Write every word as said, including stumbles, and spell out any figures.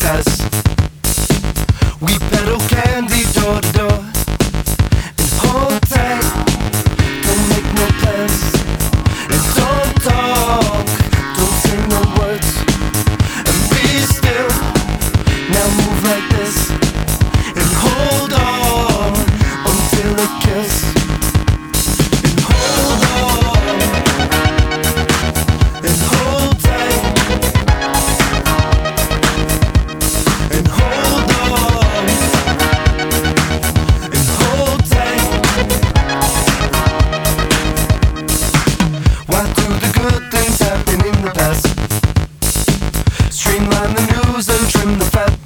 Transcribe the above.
test. We peddle candy door to door and hold tight. Don't make no plans and don't talk. Don't say no words and be still. Now move like this and hold on until it kills. And hold on and hold tight and hold on and hold tight. Why do the good things happen in the past? Streamline the news and trim the fat.